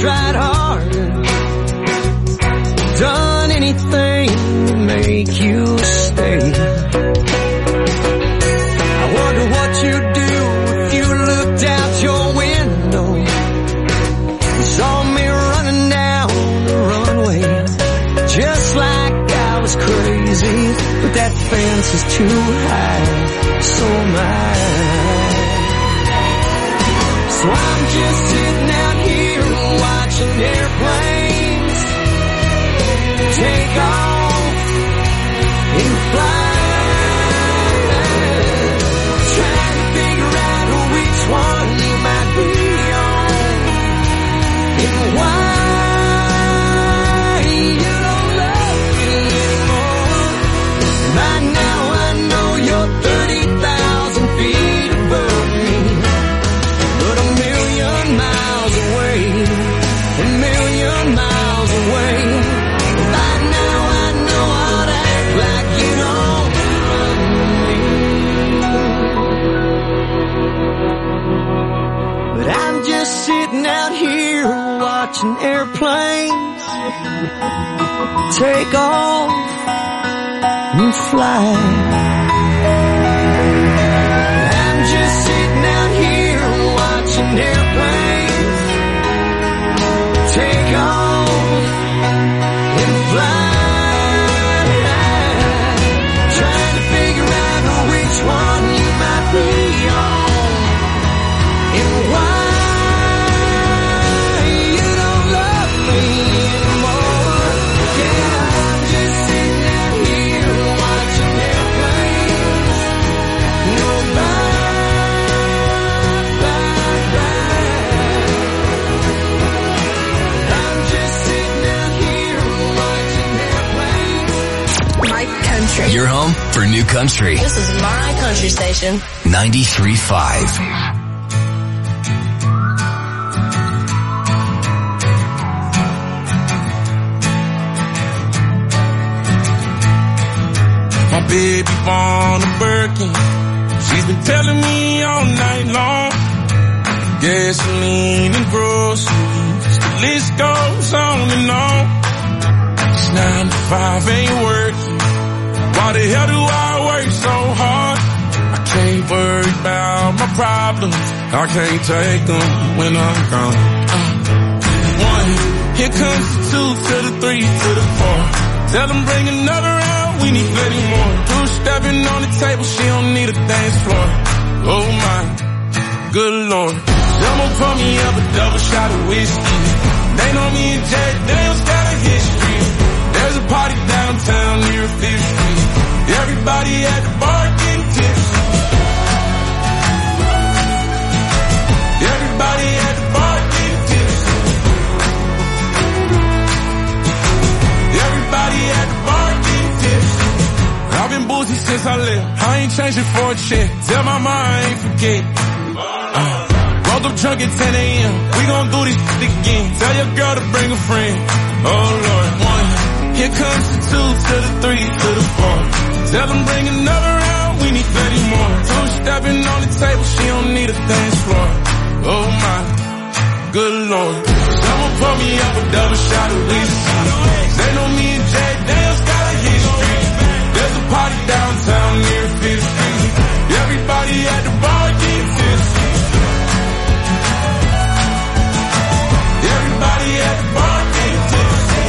tried hard, done anything to make you stay. I wonder what you'd do if you looked out your window and saw me running down the runway, just like I was crazy. But that fence is too high, so am I. So I'm just sitting out here watching airplanes take off and fly, trying to figure out which one you might be on and why you don't love me anymore. By now I know you're 30,000 feet above me, but a million miles away, a million miles away. By now I know I'd act like you don't love me, but I'm just sitting out here watching airplanes take off and fly. I'm just sitting out here watching airplanes take off and fly, trying to figure out which one you might be on and why you don't love me anymore. Yeah, I'm just sitting out here watching airplanes go by, I'm just sitting out here watching airplanes. My country. Your home for new country. This is my country station. 93.5. My baby born a Birkin. She's been telling me all night long. Gasoline and groceries, the list goes on and on. This 9 to 5 ain't working. Why the hell do I work so hard? I can't worry about my problems. I can't take them when I'm gone. 1, here comes the 2 to the 3 to the 4. Tell them bring another round, we need plenty more. 2 stepping on the table, she don't need a dance floor. Oh my, good Lord. Someone pour me up a double shot of whiskey. They know me and Jack Daniels got a history. There's a party downtown near 5th Street. Everybody at the bar getting tipsy. Everybody at the bar getting tipsy. Everybody at the bar getting tipsy. I've been boozy since I left. I ain't changing for a check. Tell my mom I ain't forget. Woke up drunk at 10 a.m. We gon' do this again. Tell your girl to bring a friend. Oh Lord. 1, here comes the 2 to the 3 to the 4. Tell them bring another round, we need plenty more. 2 stepping on the table, she don't need a dance floor. Oh my, good Lord. Someone pour me up a double shot of whiskey. They know me and Jack Daniels got a history. There's a party downtown near 5th Street. Everybody at the bar getting tipsy. Everybody at the bar getting tipsy.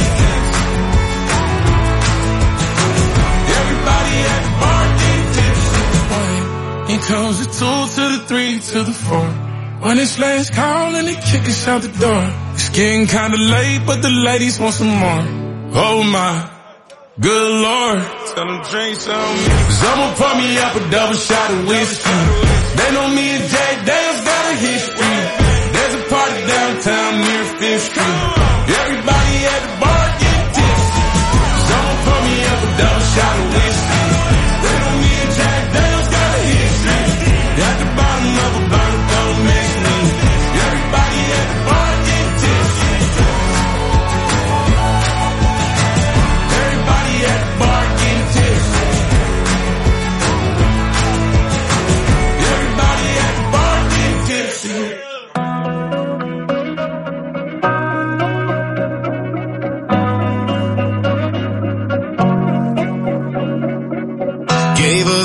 Everybody at the bar getting tipsy. Here comes the 2 to the 3 to the 4. When it's last call and they kick us out the door. It's getting kinda late, but the ladies want some more. Oh my, good Lord. Tell them drink some. Someone pour me up a double shot of whiskey. They know me and Jack Daniels got a history. There's a party downtown near 5th Street. Everybody at the bar getting tipsy. Someone pour me up a double shot of whiskey. They know me and Jack Daniels got a history. At the bottom of a bottle, don't mix me. Everybody at the bar getting tipsy. Everybody at the bar getting tipsy. Everybody at the bar getting tipsy.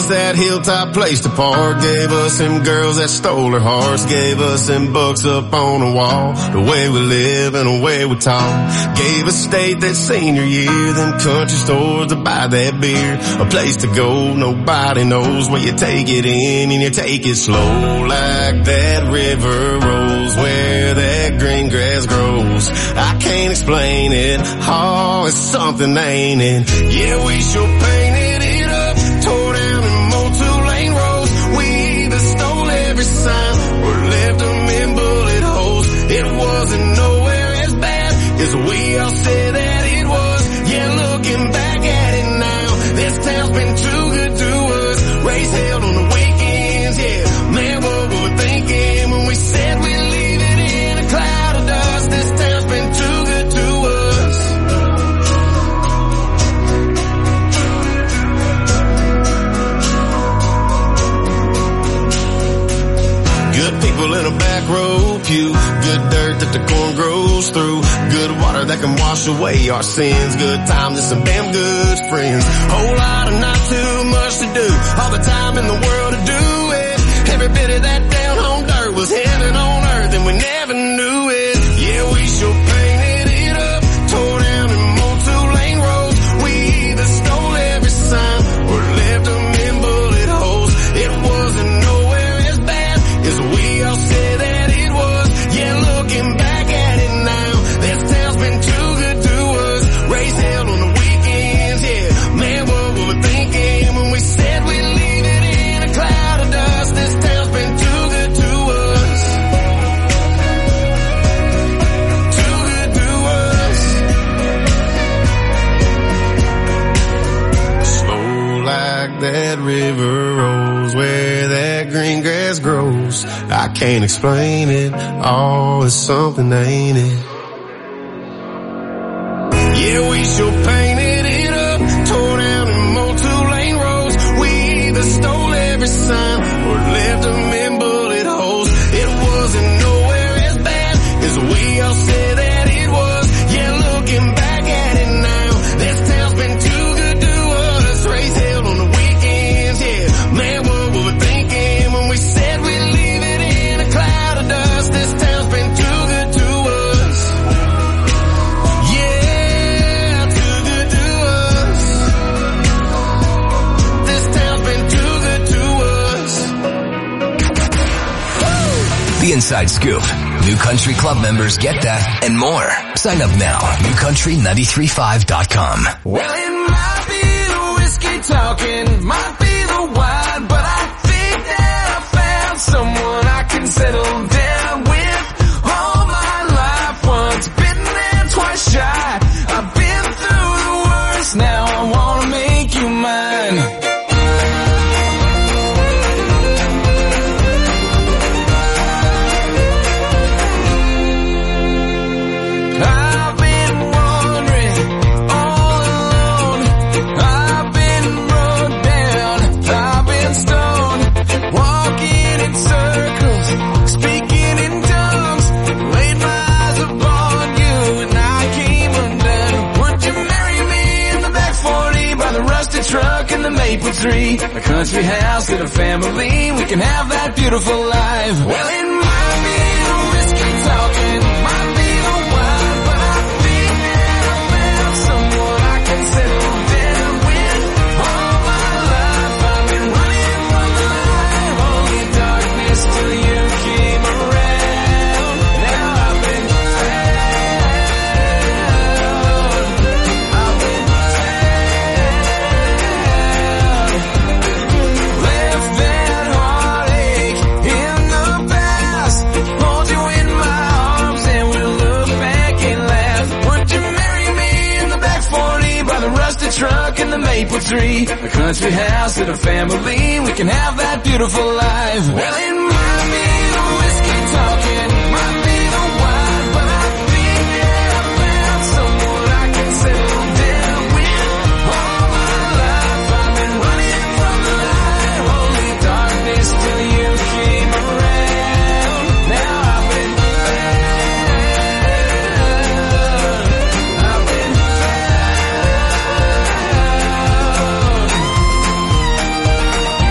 that hilltop place to park. Gave us them girls that stole our hearts. Gave us them books up on the wall. The way we live and the way we talk. Gave us state that senior year. Them country stores to buy that beer. A place to go, nobody knows where you take it in and you take it slow. Like that river rolls where that green grass grows. I can't explain it. Oh, it's something, ain't it? Yeah, we sure painted it up. Tore down and mowed 2-lane roads. We either stole every sign or left them in bullet holes. It wasn't nowhere as bad as we all said that it was. Yeah, looking back at it now, this town's been too good to us. Race held on the weekends, yeah. Man, what we were thinking when we said we'd leave it in a cloud of dust. This town's been too good to us. Good people in a back row pew. Good dirt that the corn grows through. Good water that can wash away our sins. Good times and some damn good friends. Whole lot of not too much to do. All the time in the world to do it. Every bit of that down home dirt was heaven on earth and we never knew it. Yeah, we sure painted it up. Tore down and mowed 2-lane roads. We either stole every sign or left them in bullet holes. It wasn't nowhere as bad as we all said that it was. Yeah, looking back at it now, this town's been too good to us. Race held on the weekends, yeah. Man, what we were thinking when we said we'd leave it in a cloud of dust. This town's been too good to us. Too good to us. Slow like that river rolls where that green grass grows. I can't explain it. Oh, it's something, ain't it? Yeah, we sure painted it up. Tore down and mowed 2-lane roads. We either stole every sign or left them in bullet holes. It wasn't nowhere as bad as we all said that it was. Yeah, looking back at it now, this town's been too good to us. Race held on the weekends, yeah. Man, what we were thinking when we said we'd leave it in a cloud of dust. This town's been too good to us. Yeah, too good to us. This town's been too good to us. The Inside Scoop. New Country Club members get that and more. Sign up now. NewCountry935.com. Well, it might be the whiskey talking, might be the wine, but I think that I found someone I can settle down with. All my life, once bitten and twice shy. I've been through the worst, now I wanna make you mine. I've been wandering all alone. I've been run down. I've been stoned. Walking in circles, speaking in tongues. Laid my eyes upon you and I came undone. Would you marry me in the back 40 by the rusted truck and the maple tree? A country house and a family. We can have that beautiful life. Well, it might be the whiskey talking, might be the wine, but I think that I found someone I can settle down with. All my life I've been running from the light, only darkness till you came around. Now I've been found. I've been found. Left that heartache in the past. Hold you in my arms and we'll look back and laugh. Would you marry me in the back 40 by the rusted truck and the maple tree? A country house and a family. We can have that beautiful life. Well, it might be the whiskey talking, might be the wine, but I think that I found someone I can settle down with. All my life I've been running from the light, only darkness till you came around. Now I've been found. I've been found.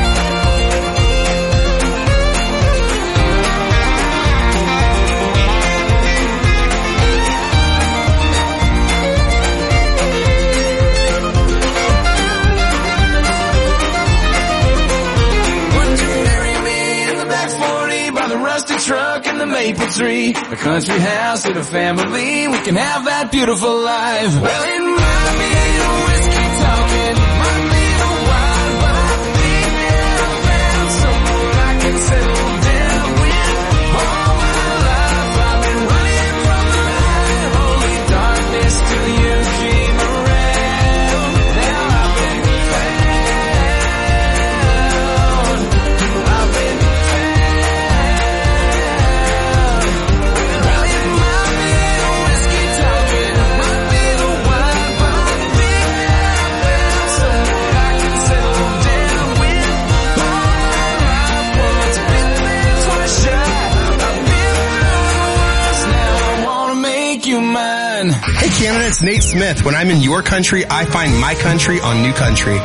country, a country house and a family. We can have that beautiful life. Well, it might be the whiskey talking, might be the wine, but I think that I found somewhere I can settle down with. All my life I've been running from the light, holy darkness till you came around. Now I've been found. I've been found. Well, it might be the whiskey talking, it might be the wine, but I think that I found somewhere I can settle down with. All my life once been there, twice shy. I've been through the worst, now I wanna make you mine. Hey Canada, it's Nate Smith. When I'm in your country, I find my country on New Country.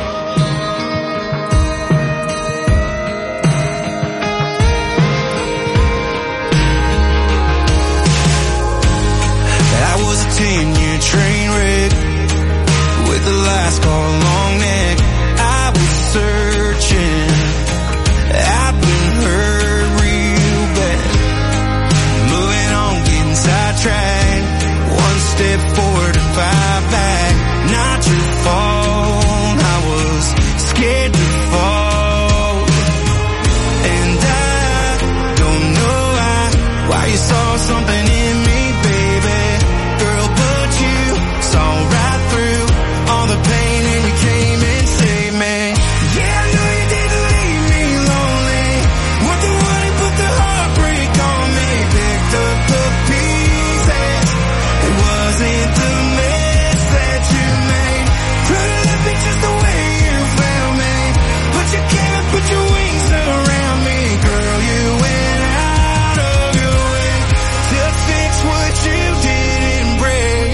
I was a 10-year train wreck with the last car long neck. I was searching, I've been hurt real bad. Moving on, getting sidetracked. One step forward and 5 back. Not your fault, I was scared to fall. And I don't know why you saw something in me, baby. Girl, but you saw right through all the pain and you came and saved me. Yeah, I know you didn't leave me lonely. Weren't the one who put the heartbreak on me. Picked up the pieces. It wasn't the mess that you made. Could have left me just the way you found me. But you came and put your wings around me. Girl, you went out of your way to fix what you didn't break.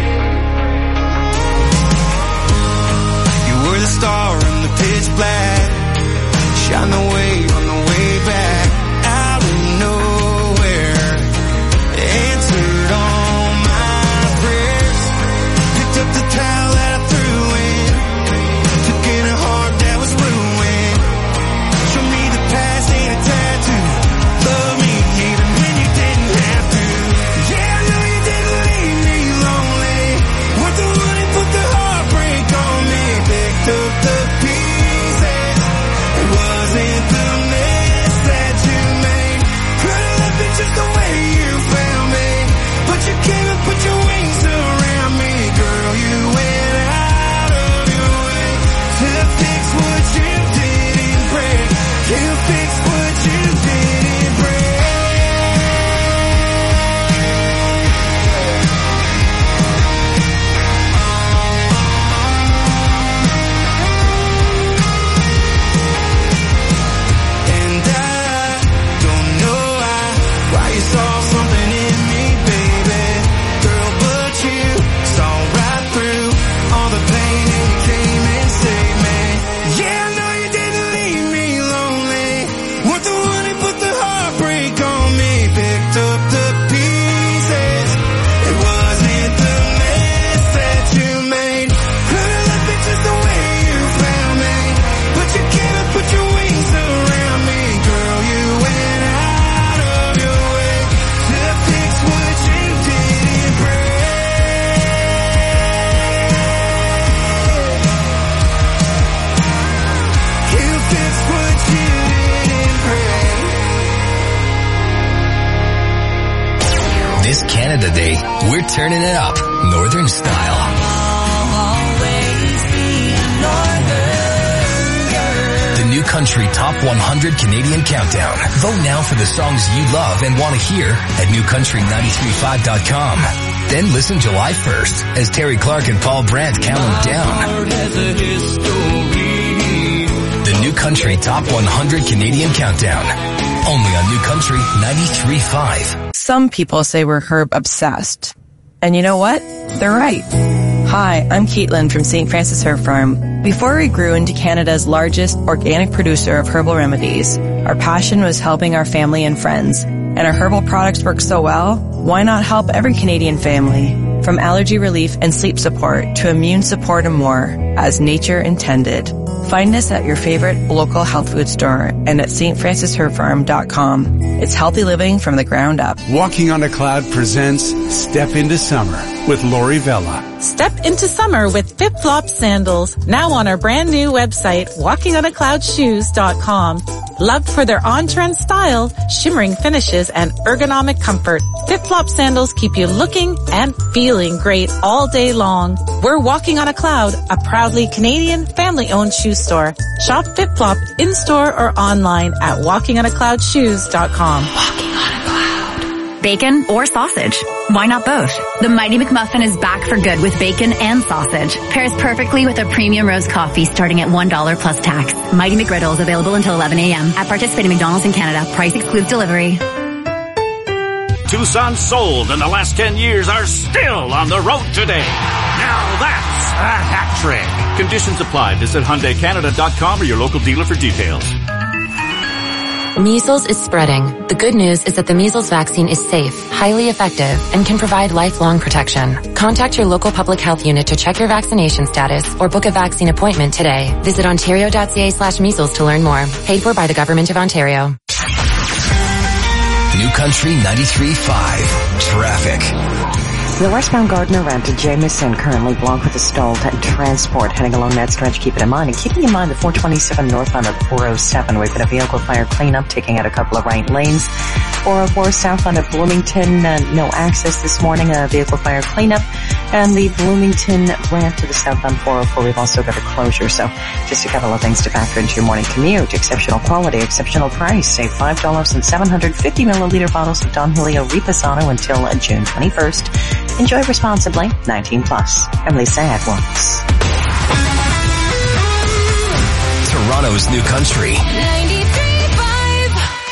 You were the star in the pitch black. Shine the way on the way back. Out of nowhere, answered all my prayers. Picked up the towel that I threw in. Took in a heart that was ruined. Showed me the past ain't a tattoo. Love me even when you didn't have to. Yeah, I know you didn't leave me lonely. Weren't the one who put the heartbreak on me. Picked up the pieces. It wasn't the mess that you made. Could've left me just the way you found me. But you came and put your wings around me. Girl, you went out of your way to fix what you didn't break. You fixed what you didn't break. And I don't know why you saw something in me, baby. Girl, but you saw right through all the pain and you came and saved me. Yeah, I know you didn't leave me lonely. Weren't the one who put the heartbreak on me. Picked up the pieces. It wasn't the mess that you made. Could've left me just the way you found me. But you came and put your wings around me. Girl, you went out of your way to fix what you didn't break. You fixed what you didn't break. This Canada Day, we're turning it up, Northern style. The New Country Top 100 Canadian Countdown. Vote now for the songs you love and want to hear at newcountry935.com. Then listen July 1st as Terry Clark and Paul Brandt count them down. Heart has a history. The New Country Top 100 Canadian Countdown. Only on New Country 93.5. Some people say we're herb obsessed. And you know what? They're right. Hi, I'm Caitlin from St. Francis Herb Farm. Before we grew into Canada's largest organic producer of herbal remedies, our passion was helping our family and friends. And our herbal products work so well, why not help every Canadian family? From allergy relief and sleep support to immune support and more, as nature intended. Find us at your favorite local health food store and at stfrancisherfarm.com. It's healthy living from the ground up. Walking on a Cloud presents Step into Summer with Lori Vella. Step into summer with Flip Flop sandals, now on our brand new website, walkingonacloudshoes.com. Loved for their on-trend style, shimmering finishes, and ergonomic comfort, Flip Flop sandals keep you looking and feeling great all day long. We're Walking on a Cloud, a proudly Canadian family-owned shoe store. Shop Flip Flop in-store or online at walkingonacloudshoes.com. Walking on a Cloud. Bacon or sausage? Why not both? The Mighty McMuffin is back for good with bacon and sausage. Pairs perfectly with a premium roast coffee starting at $1 plus tax. Mighty McGriddle is available until 11 a.m. at participating McDonald's in Canada. Price excludes delivery. Tucson sold in the last 10 years are still on the road today. Now that's a hat trick. Conditions apply. Visit HyundaiCanada.com or your local dealer for details. Measles is spreading. The good news is that the measles vaccine is safe, highly effective, and can provide lifelong protection. Contact your local public health unit to check your vaccination status or book a vaccine appointment today. Visit ontario.ca/measles to learn more. Paid for by the Government of Ontario. New Country 93.5 Traffic. The westbound Gardner-Rent to Jameson currently blocked with a stalled transport heading along that stretch. Keep it in mind. And keeping in mind the 427 northbound at 407, we've got a vehicle fire cleanup taking out a couple of right lanes. 404 southbound at Bloomington, no access this morning, a vehicle fire cleanup. And the Bloomington ramp to the southbound 404, we've also got a closure. So just a couple of things to factor into your morning commute. Exceptional quality, exceptional price. Save $5 on 750 milliliter bottles of Don Julio Reposado until June 21st. Enjoy responsibly. 18 plus. Emily Sad once. Toronto's New Country. 93.5.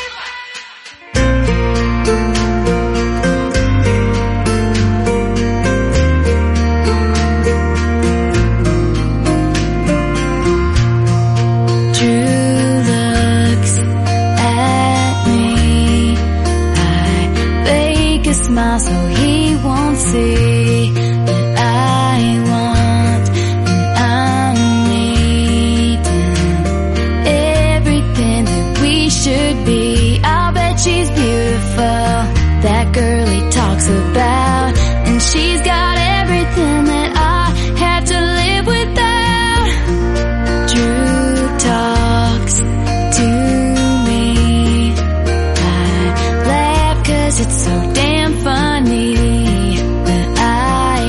Drew looks at me. I fake a smile so he won't see that I want and I'm needing everything that we should be. I'll bet she's beautiful, that girl he talks about, and she's got everything that I had to live without. Drew talks to me. I laugh 'cause it's so damn funny. I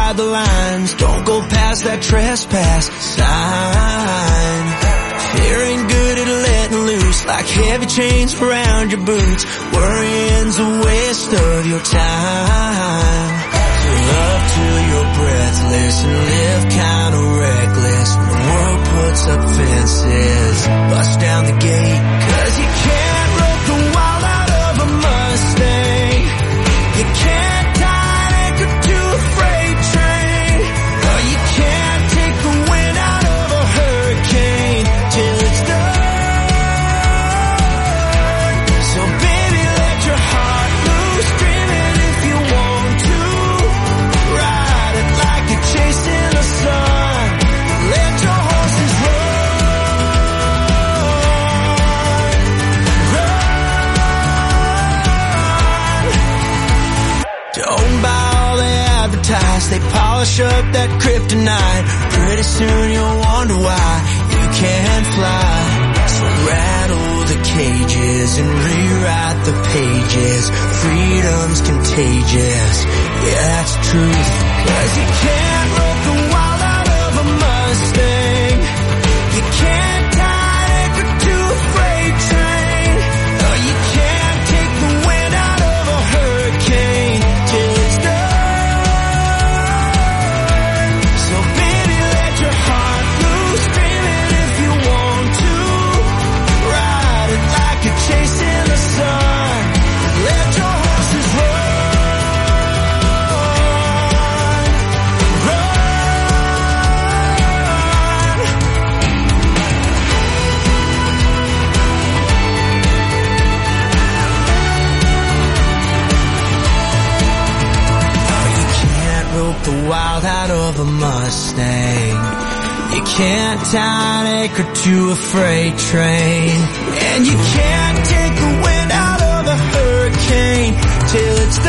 ride the lines. Don't go past that trespass sign. Fear ain't good at letting loose, like heavy chains around your boots. Worrying's a waste of your time. So love till you're breathless and live kinda reckless. When the world puts up fences, bust down the gate. 'Cause you can't rope the wild out of a Mustang. You can't tie an anchor to a freight train. Or you can't take the wind out of a hurricane till it's done. So baby, let your heart loose, dream it if you want to. Ride it like you're chasing the sun. Let your horses run. Don't buy all they advertise. They polish up that kryptonite. Pretty soon you'll wonder why you can't fly. So rattle the cages and rewrite the pages. Freedom's contagious, yeah, that's truth. 'Cause you can't rope the wild out of a Mustang. You can't tie an anchor to a freight train. Or you can't take the wind out of a hurricane till it's done. So baby, let your heart loose, dream it if you want to. Ride it like you're chasing the sun. Let your horses run. Rope the wild out of a Mustang. You can't tie an anchor to a freight train. And you can't take the wind out of a hurricane till it's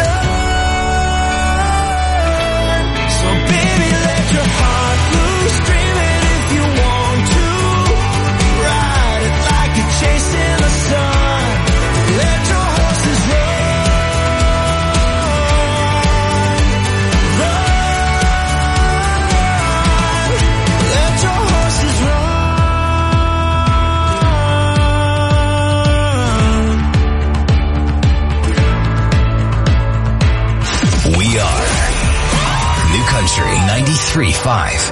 done. So baby, let your heart loose, dream it if you want to. Ride it like you're chasing the sun. Let your horses run. We are New Country 93.5.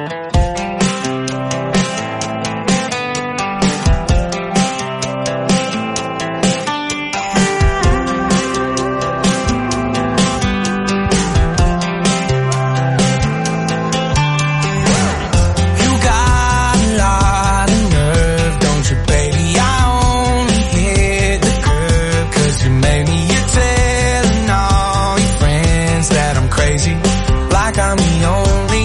Like I'm the only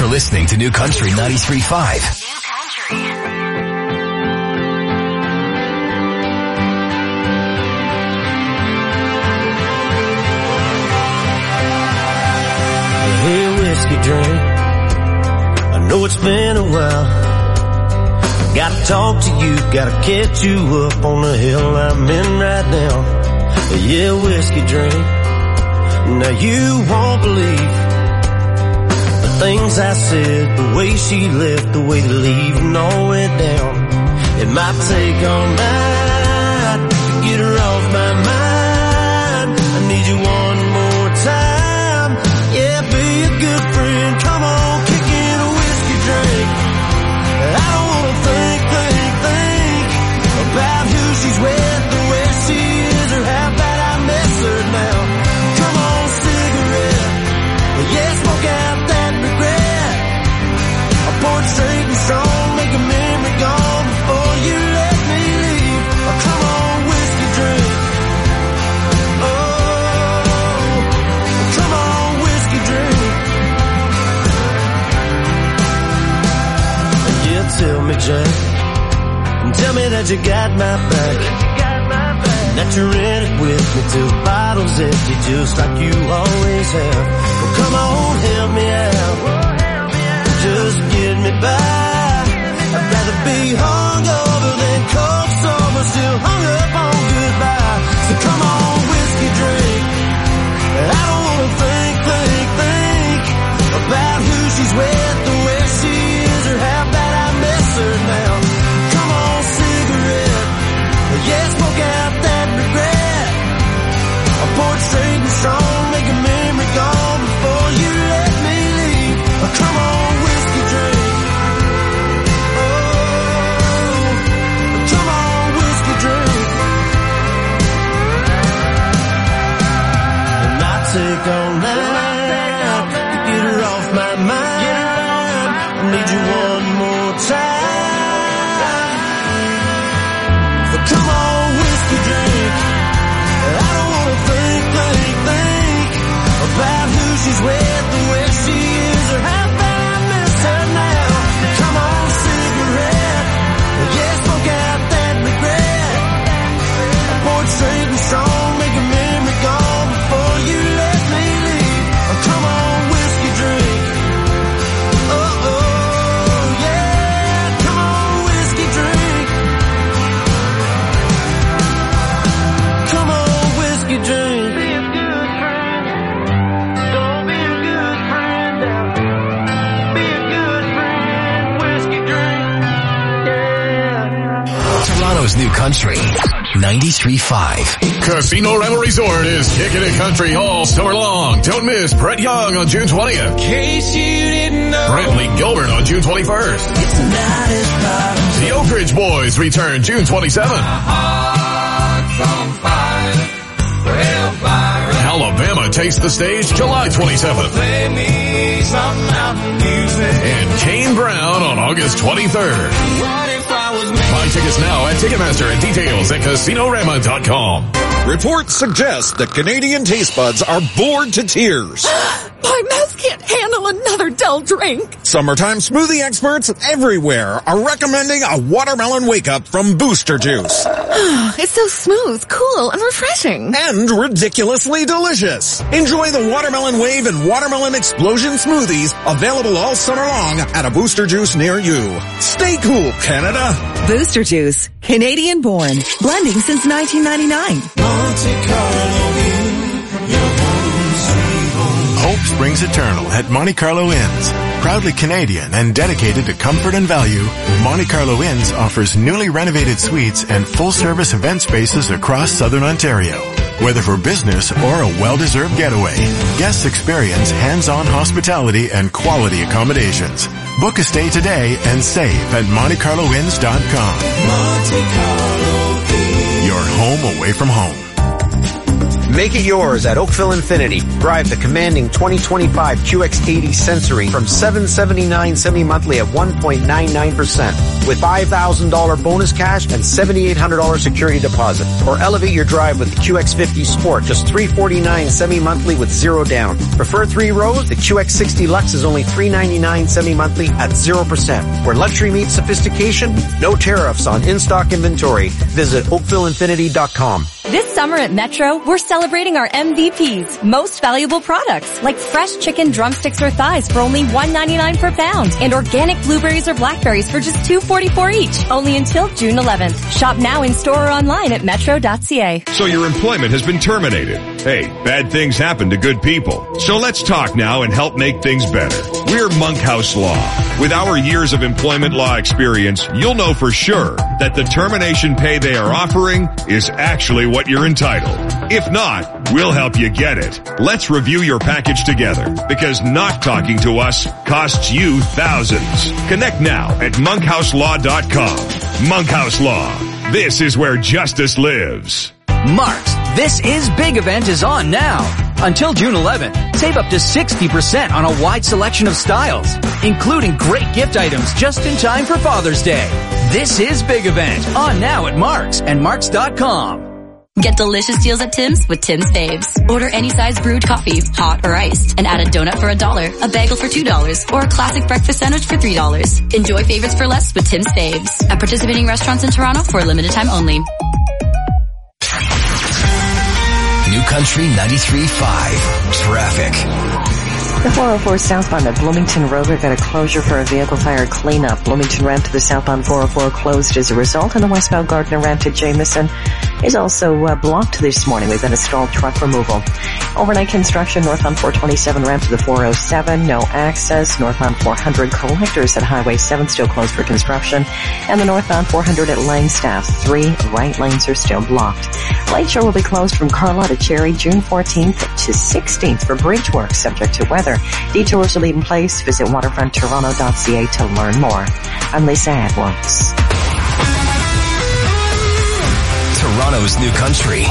for listening to New Country 93.5. Hey, whiskey drink, I know it's been a while. Gotta talk to you, gotta catch you up on the hill I'm in right now. Yeah, whiskey drink, now you won't believe the things I said, the way she left, the way the leaving all went down. It might take all night to get her off my mind. I need you one more time. Yeah, be a good friend. Come on, kick in a whiskey drink. I don't wanna think about who she's with, or where she is, or how bad I miss her now. Come on, cigarette. Yeah, smoke out that regret. I pour it straight and strong, make a memory gone before you let me leave. Oh, come on, whiskey drink. Come on, whiskey drink. Yeah, tell me, Jack, and tell me that you got my back, that you're in it with me till the bottle's empty, just like you always have. Well, come on, help me out, just get me by. I'd rather be hungover than cold sober, still hung up on goodbye. So come on, whiskey drink. I don't wanna think about who she's with, or where she is, or how bad I miss her now. Come on, cigarette. Yeah, smoke out that regret. I pour it straight and strong, make a memory gone before you let me leave. Come on, whiskey drink. Come on, whiskey drink. And I take all night to get her off my mind. I need you one more time. But come on, whiskey drink. I don't wanna think about who she's with, or where she is, or how bad I miss her now. Come on, cigarette. Yeah, smoke out that regret. I pour it straight and strong, make a memory gone before you let me leave. Come on, whiskey drink. Yeah, come on, whiskey drink. Come on, whiskey drink. Be a good friend. Don't be a good friend now. Be a good friend. Whiskey drink. Yeah. Toronto's New Country 93.5. Casino Rebel Resort is kicking it country all summer long. Don't miss Brett Young on June 20th. Case you didn't know. Brantley Gilbert on June 21st. The Oak Ridge Boys return June 27th. Alabama takes the stage July 27th. And Kane Brown on August 23rd. Buy tickets now at Ticketmaster and details at CasinoRama.com. Reports suggest that Canadian taste buds are bored to tears. My mouth can't handle another dull drink. Summertime smoothie experts everywhere are recommending a watermelon wake-up from Booster Juice. It's so smooth, cool, and refreshing. And ridiculously delicious. Enjoy the Watermelon Wave and Watermelon Explosion smoothies, available all summer long at a Booster Juice near you. Stay cool, Canada. Booster Juice, Canadian born, blending since 1999. Hope springs eternal at Monte Carlo Inns. Proudly Canadian and dedicated to comfort and value, Monte Carlo Inns offers newly renovated suites and full-service event spaces across Southern Ontario. Whether for business or a well-deserved getaway, guests experience hands-on hospitality and quality accommodations. Book a stay today and save at MonteCarloInns.com. Monte Carlo Inns. Your home away from home. Make it yours at Oakville Infinity. Drive the commanding 2025 QX80 Sensory from $779 semi-monthly at 1.99% with $5,000 bonus cash and $7,800 security deposit. Or elevate your drive with the QX50 Sport, just $349 semi-monthly with zero down. Prefer 3 rows? The QX60 Lux is only $399 semi-monthly at 0%. Where luxury meets sophistication, no tariffs on in-stock inventory. Visit oakvilleinfinity.com. This summer at Metro, we're celebrating our MVPs, most valuable products, like fresh chicken drumsticks or thighs for only $1.99 per pound, and organic blueberries or blackberries for just $2.44 each, only until June 11th. Shop now in store or online at metro.ca. So your employment has been terminated. Hey, bad things happen to good people. So let's talk now and help make things better. We're Monkhouse Law. With our years of employment law experience, you'll know for sure that the termination pay they are offering is actually what you're entitled. If not, we'll help you get it. Let's review your package together, because not talking to us costs you thousands. Connect now at monkhouselaw.com. Monkhouse Law. This is where justice lives. Mark's This Is Big event is on now. Until June 11th, save up to 60% on a wide selection of styles, including great gift items just in time for Father's Day. This Is Big event on now at Mark's and Marks.com. Get delicious deals at Tim's with Tim's Faves. Order any size brewed coffee, hot or iced, and add a donut for $1, a bagel for $2, or a classic breakfast sandwich for $3. Enjoy favorites for less with Tim's Faves. At participating restaurants in Toronto for a limited time only. New Country 93.5 Traffic. The 404 southbound at Bloomington Road, we've got a closure for a vehicle fire cleanup. Bloomington ramp to the southbound 404 closed as a result, and the westbound Gardner ramp to Jameson is also blocked this morning. We've got a stalled truck removal. Overnight construction, northbound 427 ramp to the 407, no access. Northbound 400 collectors at Highway 7 still closed for construction. And the northbound 400 at Langstaff, 3 right lanes are still blocked. Lakeshore will be closed from Carlaw to Cherry June 14th to 16th for bridge work subject to weather. Detours will be in place. Visit waterfronttoronto.ca to learn more. I'm Lisa Edwards. Toronto's New Country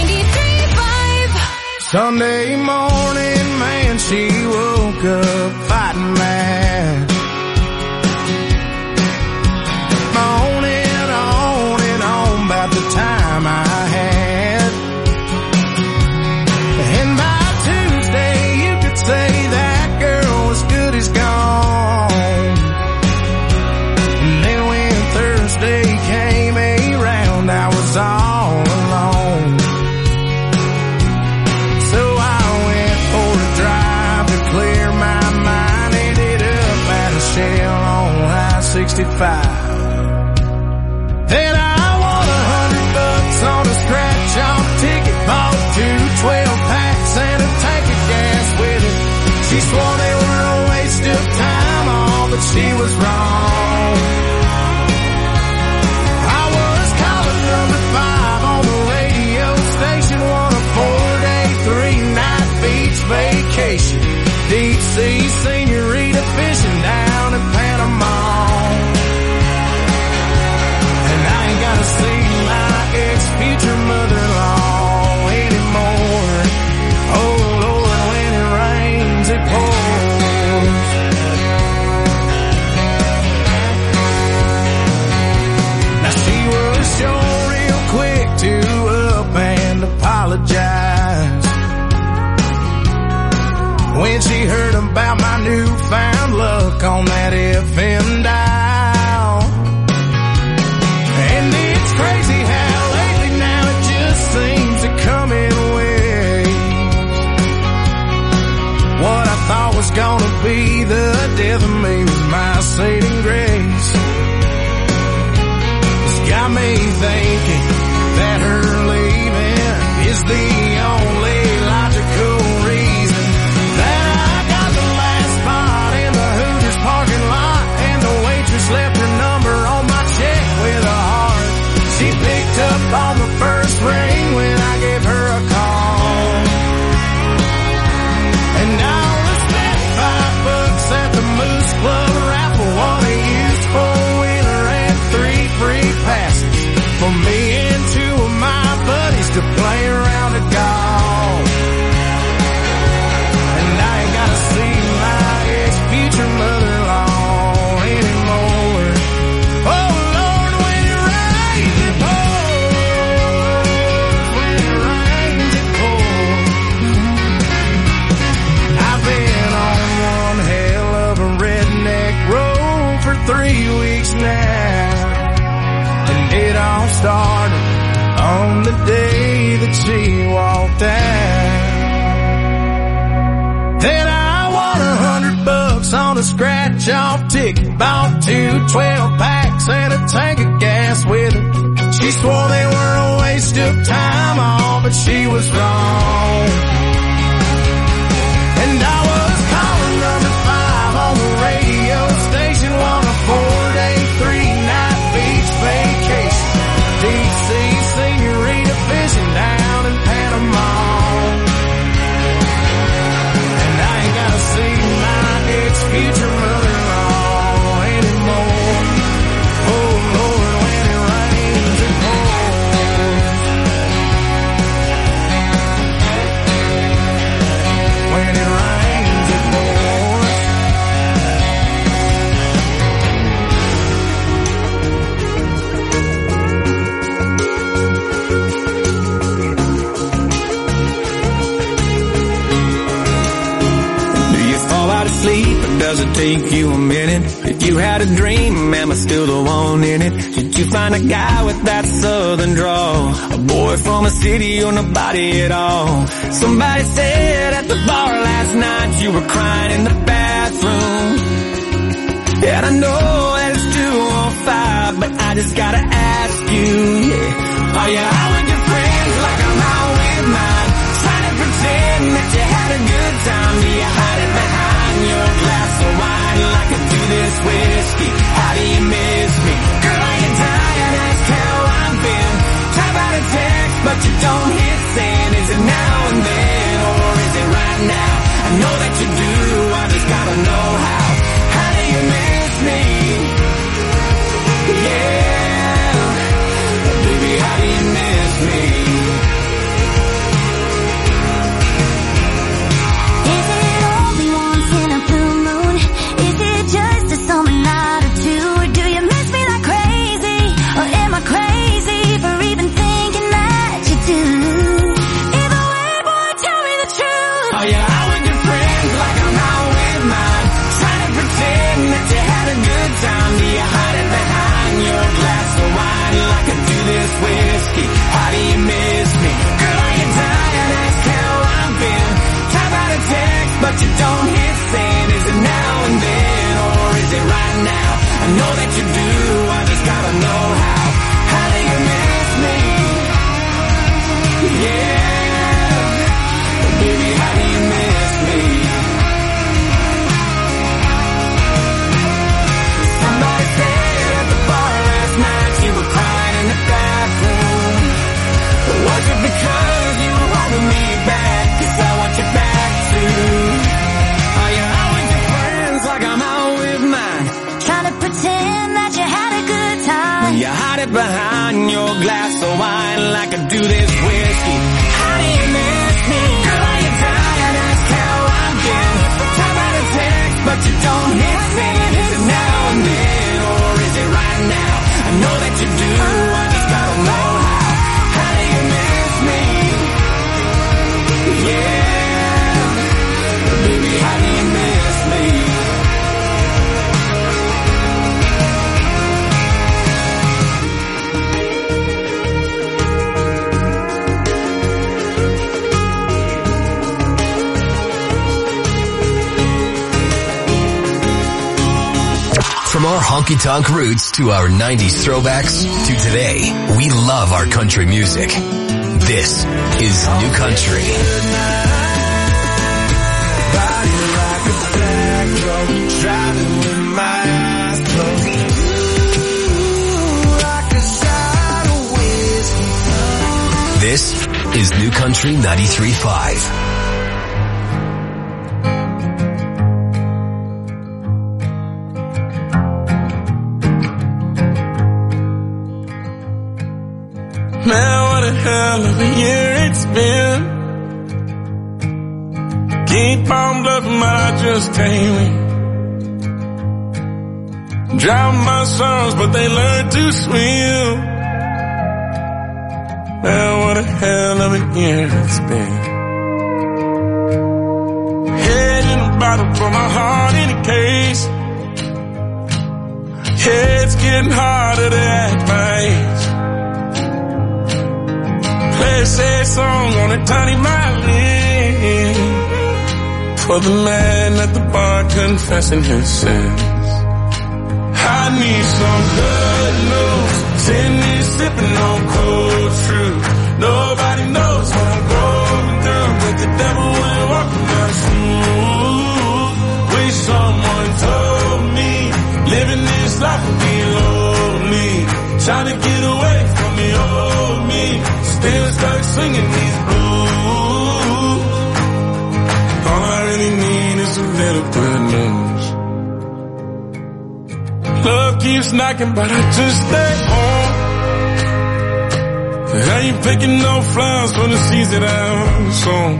93.5. Sunday morning, man, she woke up fighting mad. On and on about the time I had. And by Tuesday, you could say that girl was good as gone. And then when Thursday came around, I was all alone. So I went for a drive to clear my mind. Ended up at a Shell on I-65. Then I won $100 on a scratch-off ticket, bought 2 12-packs and a tank of gas with it. She swore they were a waste of time, all but she was wrong. I was calling number 5 on the radio station, won a 4-day, 3-night beach vacation. Deep-sea senorita fishing down in Panama. Gotta see my ex-future mother-in-law anymore. Oh Lord, when it rains, it pours. Now she was sure real quick to up and apologize when she heard about my newfound luck on that FM dial. And it's crazy how lately now it just seems to come in waves. What I thought was gonna be the death of me was my saving grace. It's got me thinking that her leaving is the only logical reason that I got the last spot in the Hooters parking lot, and the waitress left her number on my check with a heart. She picked up on the first ring when I gave her a call. And I only spent $5 at the Moose Club raffle, won a used four-wheeler and 3 free passes for me and 2 of my buddies to play around the golf. she walked out. Then I won $100 on a scratch-off ticket. Bought 2 12-packs and a tank of gas with it. She swore they were a waste of time, all, but she was wrong. And I was calling number 5 on the radio station, on a 4-day, 3-night beach vacation. DC senorita fishing down in Panama. And I ain't gotta see my ex-future mother-in-law anymore. Oh Lord, when it rains it pours. When it rains it pours. Do you fall out of sleep, or does it take you a minute? If you had a dream, am I still the one in it? Did you find a guy with that southern drawl? A boy from a city or nobody at all? Somebody said at the bar last night you were crying in the bathroom. And I know that it's 2:05, but I just gotta ask you, yeah. Are you out with your friends like I'm out with mine? Trying to pretend that you had a good time. Do you hide it behind your glass of wine like I do this whiskey? How do you miss me? Girl, are you tired? Ask how I've been. Type out a text, but you don't hit send. Is it now and then, or is it right now? I know that you do, I just gotta know how. How do you miss me? Yeah, baby, how do you miss me? Is it only once in a blue moon? Is it just a summer night or two? Or do you miss me like crazy? Or am I crazy for even thinking that you do? Either way, boy, tell me the truth. Are you out with your friends like I'm out with mine? Trying to pretend that you had a good time. Do you hide it behind your glass of wine like I do this whiskey? How do you miss me? Girl, are you tired? Ask how I've been. Type out a text, but you don't hit send. Is it now and then, or is it right now? I know that you do, I just gotta know how. How do you miss me? Yeah, baby, how do you miss me? Somebody said at the bar last night you were crying in the bathroom. Was it because you were holding me back? 'Cause I want you back too. Are you out with your friends like I'm out with mine? Trying to pretend that you had a good time. You hide it behind your glass of wine like I do this whiskey. How do you miss me? Girl, are you tired? Ask how I've been. Type out a text, but you don't hit send. Is it now and then, or is it right now? I know that you do, I just gotta know how. How do you miss me? Yeah, baby, how do you miss me? From our honky-tonk roots to our 90s throwbacks to today, we love our country music. This is New Country. Driving with my eyes closed. This is New Country 93.5. Man, what a hell of a year it's been. Keep on bluffing, but I just can't win. Drown my sons, but they learn to swim. Man, what a hell of a year it's been. Head in a bottle for my heart in a case. Yeah, it's getting harder to act my age. Play a sad song on a tiny violin for the man at the bar confessing his sins. I need some good news. Sitting here sipping on cold truth. Nobody knows what I'm going through, but the devil will walk in my shoes. Wish someone told me living this life would be lonely. Trying to get away from the old me. Still stuck singing these blues. All I really need is a little good news. Love keeps knocking, but I just stay home. I ain't picking no flowers for the seeds that I've sown.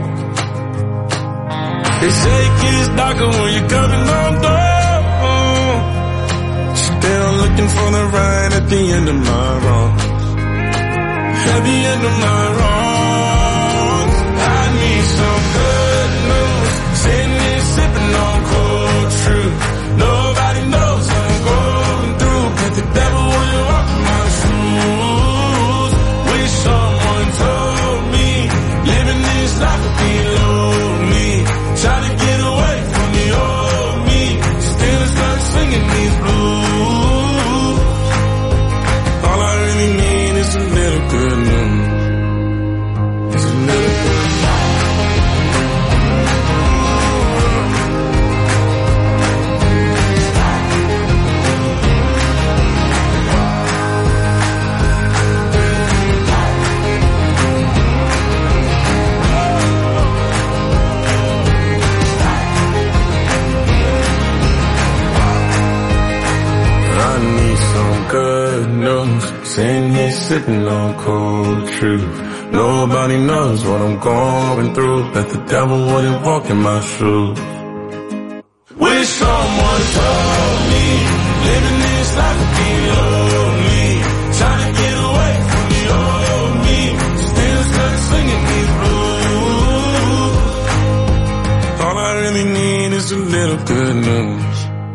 They say it gets darker when you're coming on door. Still looking for the right at the end of my wrongs. At the end of my wrongs, I need some good news. Sitting here sipping on cold truth. Nobody knows what I'm going through, but the devil will walk in my shoes. Wish someone told me living this life would be lonely. Try to get away from the old me. Still stuck singing these blues. All I really need is a little good news. It's a little good news. Good news, sitting here sipping on cold truth. Nobody knows what I'm going through, that the devil wouldn't walk in my shoes. Wish someone told me living this life would be lonely. Trying to get away from the old me. Still stuck singing these blues. All I really need is a little good news.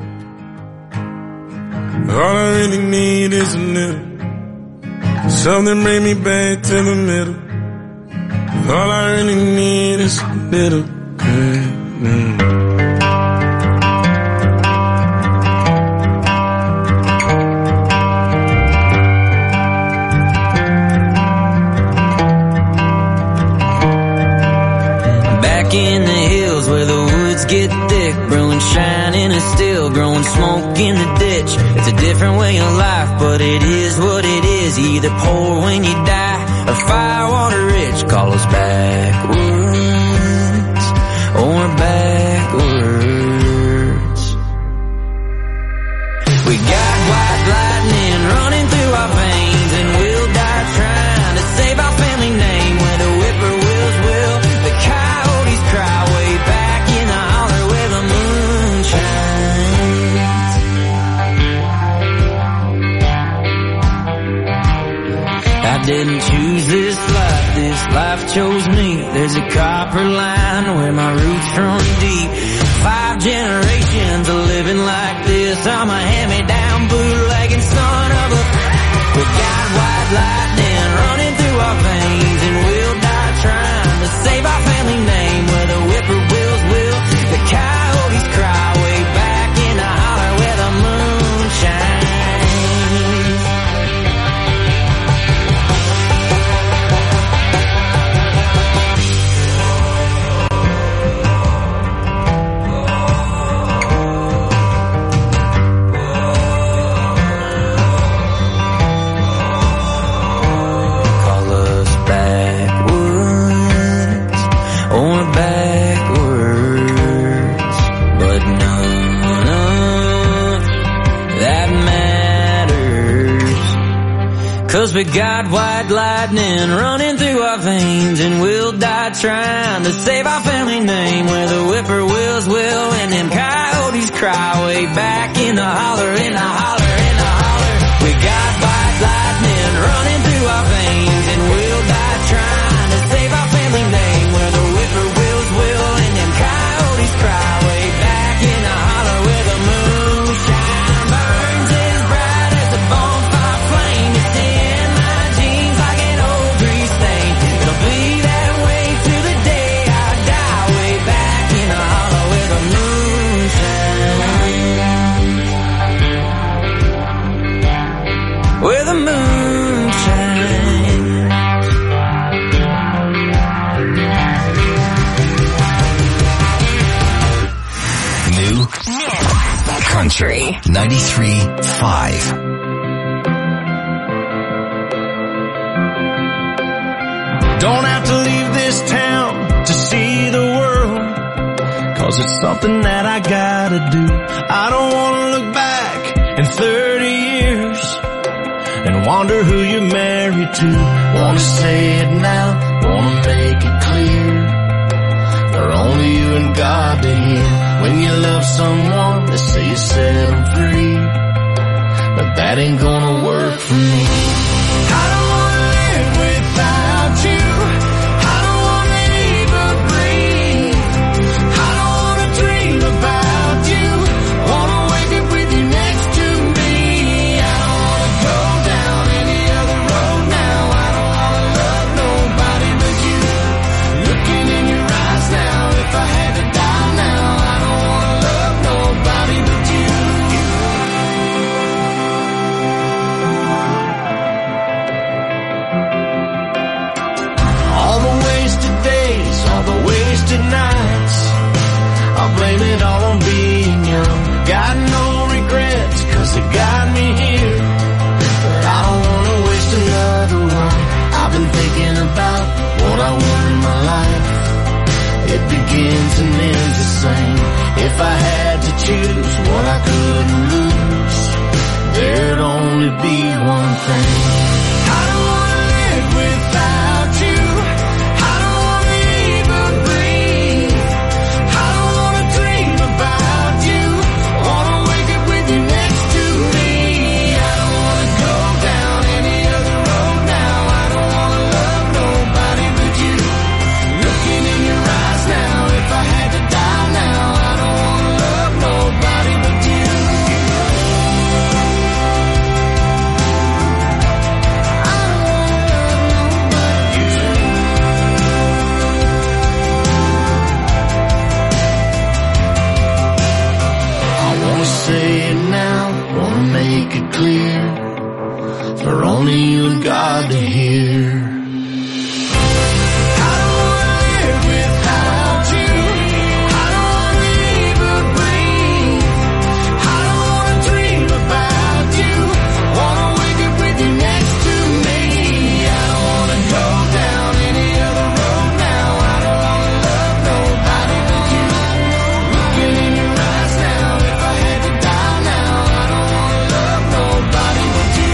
All I really need is a little something bring me back to the middle. All I really need is a little good news. Back in the hills where the woods get thick, brewing shining and still growing smoke in the ditch. It's a different way of life, but it is what it is. You either poor when you die or firewater rich. Call us backwards or backwards. We got white lightning running through our veins, and we'll die trying to save our family name. Where the whippoorwills will, the coyotes cry way back in the holler where the moon shines. I didn't choose this life chose me. There's a copper line where my roots run deep. 5 generations of living like this. I'm a hand-me-down bootlegging son of a... We got white lightning running through our veins, and we'll die trying to save our family name. Where the whippoorwills will, the coyotes cry way back in the holler where the moon shines. Cause we got white lightning running through our veins, and we'll die trying to save our family name. Where the whippoorwills will, and them coyotes cry way back in the holler, in the holler, in the holler. We got white lightning running through our veins, and we'll die trying to save our family name. Where the whippoorwills will, and them coyotes cry way back in the holler where the moonshine burns as bright as a bonfire flame. It's in my jeans like an old grease stain. It'll Country 93.5. Don't have to leave this town to see the world, 'cause it's something that I gotta do. I don't wanna look back in 30 years and wonder who you're married to. Wanna say it now, wanna make it clear. For only you and God to hear. When you love someone, they say you set them free, but that ain't gonna work for me. I don't wanna live without you. I don't wanna even breathe. I don't wanna dream about you. Wanna wake up with you next to me. I don't wanna go down any other road now. I don't wanna love nobody but you. Looking in your eyes now, if I had to die now, I don't wanna love nobody but you. All the wasted days, all the wasted nights, I'll blame it all on being young. Got no regrets, 'cause they got me here, but I don't wanna waste another one. I've been thinking about what I want in my life. It begins and ends the same. If I had to choose what I couldn't lose, there'd only be one thing. I don't wanna live without you. I don't wanna even breathe. I don't wanna dream about you. Wanna wake up with you next to me. I don't wanna go down any other road now. I don't wanna love nobody but you. Looking in your eyes now, if I had to die now, I don't wanna love nobody but you. I wanna say it now, wanna make it clear, for only you and God to hear. I don't wanna live without you. I don't wanna even breathe. I don't wanna dream about you. Wanna wake up with you next to me. I don't wanna go down any other road now. I don't wanna love nobody but you. Looking in your eyes now, if I had to die now, I don't wanna love nobody but you.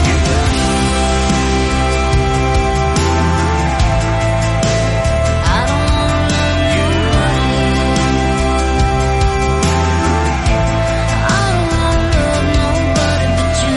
I don't wanna love you. I don't wanna love nobody but you.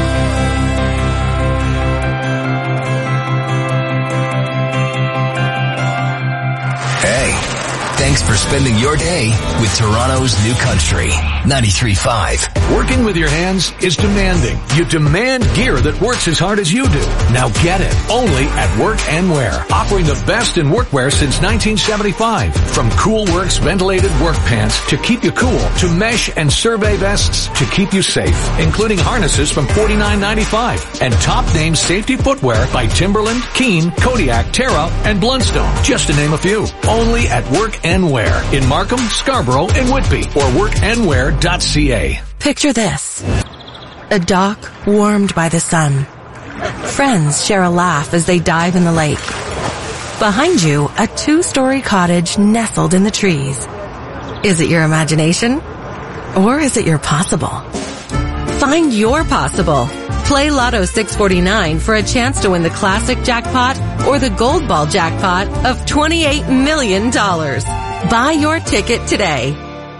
Hey, thanks for spending your day with Toronto's New Country 93.5. Working with your hands is demanding. You demand gear that works as hard as you do. Now get it. Only at Work and Wear. Offering the best in workwear since 1975. From Cool Works ventilated work pants to keep you cool, to mesh and survey vests to keep you safe, including harnesses from $49.95. And top name safety footwear by Timberland, Keen, Kodiak, Terra, and Blundstone, just to name a few. Only at Work and Wear in Markham, Scarborough, and Whitby, or workandwear.ca. Picture this. A dock warmed by the sun. Friends share a laugh as they dive in the lake. Behind you, a 2-story cottage nestled in the trees. Is it your imagination? Or is it your possible? Find your possible. Play Lotto 649 for a chance to win the classic jackpot or the gold ball jackpot of $28 million. Buy your ticket today.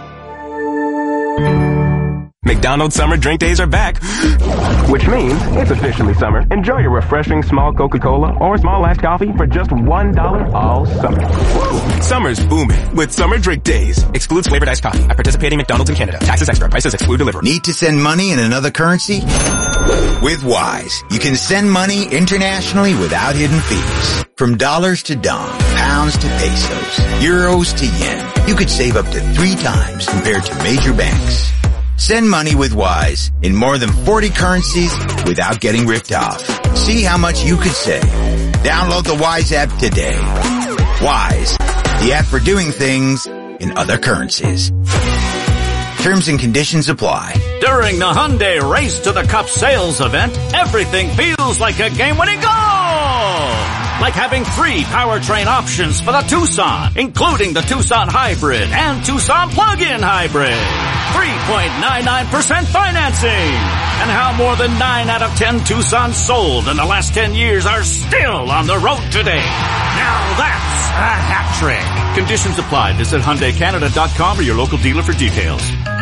McDonald's summer drink days are back, which means it's officially summer. Enjoy your refreshing small Coca-Cola or small iced coffee for just $1 all summer. Woo! Summer's booming with summer drink days. Excludes flavored iced coffee at participating McDonald's in Canada. Taxes extra. Prices exclude delivery. Need to send money in another currency? With Wise, you can send money internationally without hidden fees. From dollars to dong, pounds to pesos, euros to yen. You could save up to 3 times compared to major banks. Send money with Wise in more than 40 currencies without getting ripped off. See how much you could save. Download the Wise app today. Wise, the app for doing things in other currencies. Terms and conditions apply. During the Hyundai Race to the Cup sales event, everything feels like a game-winning goal! Like having 3 powertrain options for the Tucson, including the Tucson Hybrid and Tucson Plug-in Hybrid. 3.99% financing. And how more than 9 out of 10 Tucsons sold in the last 10 years are still on the road today. Now that's a hat trick. Conditions apply. Visit HyundaiCanada.com or your local dealer for details.